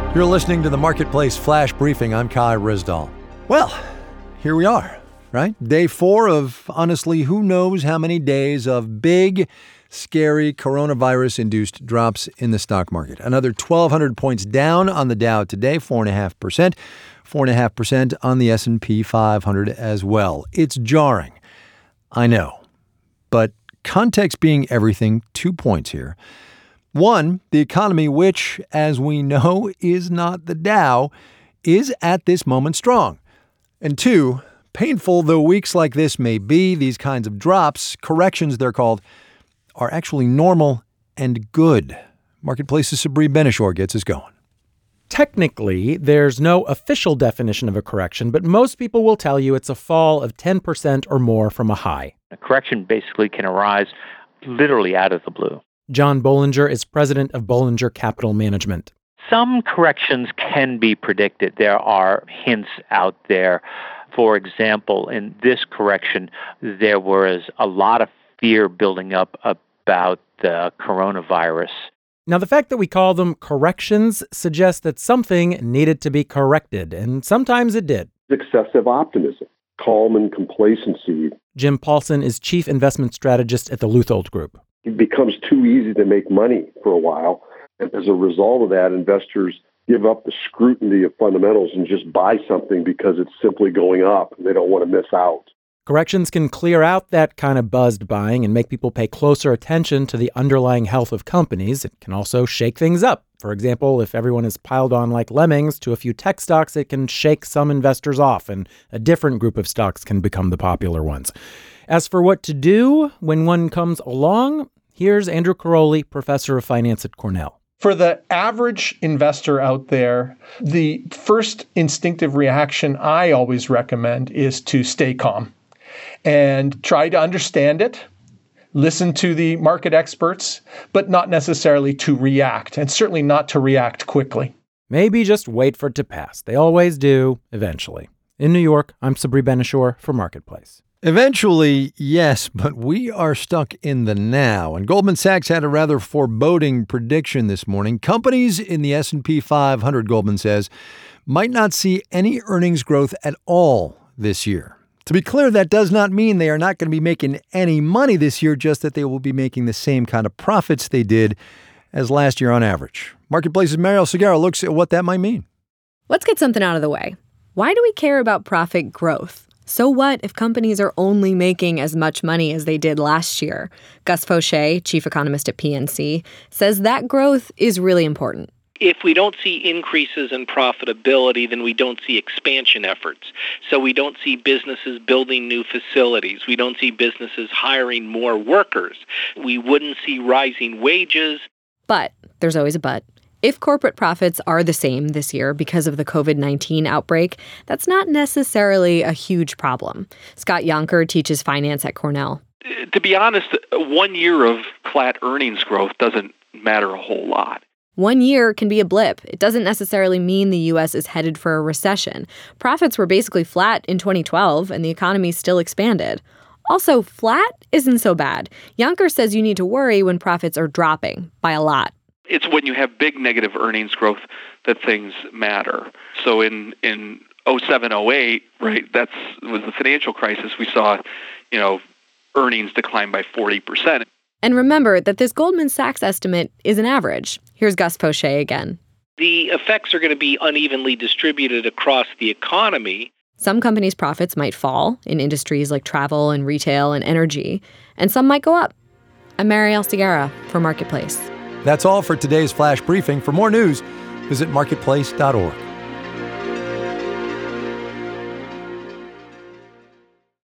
You're listening to the Marketplace Flash Briefing. I'm Kai Rizdal. Well, here we are, right? Day 4 of, honestly, who knows how many days of big, scary coronavirus-induced drops in the stock market. Another 1,200 points down on the Dow today, 4.5%. 4.5% on the S&P 500 as well. It's jarring, I know. But context being everything, 2 points here. One, the economy, which, as we know, is not the Dow, is at this moment strong. And 2, painful though weeks like this may be, these kinds of drops, corrections they're called, are actually normal and good. Marketplace's Sabri Ben-Achour gets us going. Technically, there's no official definition of a correction, but most people will tell you it's a fall of 10% or more from a high. A correction basically can arise literally out of the blue. John Bollinger is president of Bollinger Capital Management. Some corrections can be predicted. There are hints out there. For example, in this correction, there was a lot of fear building up about the coronavirus. Now, the fact that we call them corrections suggests that something needed to be corrected, and sometimes it did. Excessive optimism, calm and complacency. Jim Paulson is chief investment strategist at the Luthold Group. It becomes too easy to make money for a while. And as a result of that, investors give up the scrutiny of fundamentals and just buy something because it's simply going up and they don't want to miss out. Corrections can clear out that kind of buzzed buying and make people pay closer attention to the underlying health of companies. It can also shake things up. For example, if everyone is piled on like lemmings to a few tech stocks, it can shake some investors off and a different group of stocks can become the popular ones. As for what to do when one comes along, here's Andrew Caroli, professor of finance at Cornell. For the average investor out there, the first instinctive reaction I always recommend is to stay calm and try to understand it, listen to the market experts, but not necessarily to react, and certainly not to react quickly. Maybe just wait for it to pass. They always do, eventually. In New York, I'm Sabri Ben-Achour for Marketplace. Eventually, yes, but we are stuck in the now. And Goldman Sachs had a rather foreboding prediction this morning. Companies in the S&P 500, Goldman says, might not see any earnings growth at all this year. To be clear, that does not mean they are not going to be making any money this year, just that they will be making the same kind of profits they did as last year on average. Marketplace's Mariel Segarra looks at what that might mean. Let's get something out of the way. Why do we care about profit growth? So what if companies are only making as much money as they did last year? Gus Faucher, chief economist at PNC, says that growth is really important. If we don't see increases in profitability, then we don't see expansion efforts. So we don't see businesses building new facilities. We don't see businesses hiring more workers. We wouldn't see rising wages. But there's always a but. If corporate profits are the same this year because of the COVID-19 outbreak, that's not necessarily a huge problem. Scott Yonker teaches finance at Cornell. To be honest, 1 year of flat earnings growth doesn't matter a whole lot. 1 year can be a blip. It doesn't necessarily mean the U.S. is headed for a recession. Profits were basically flat in 2012, and the economy still expanded. Also, flat isn't so bad. Yonker says you need to worry when profits are dropping by a lot. It's when you have big negative earnings growth that things matter. So in 07, 08, right, was the financial crisis. We saw, earnings decline by 40%. And remember that this Goldman Sachs estimate is an average. Here's Gus Faucher again. The effects are going to be unevenly distributed across the economy. Some companies' profits might fall in industries like travel and retail and energy, and some might go up. I'm Mariel Segarra for Marketplace. That's all for today's Flash Briefing. For more news, visit marketplace.org.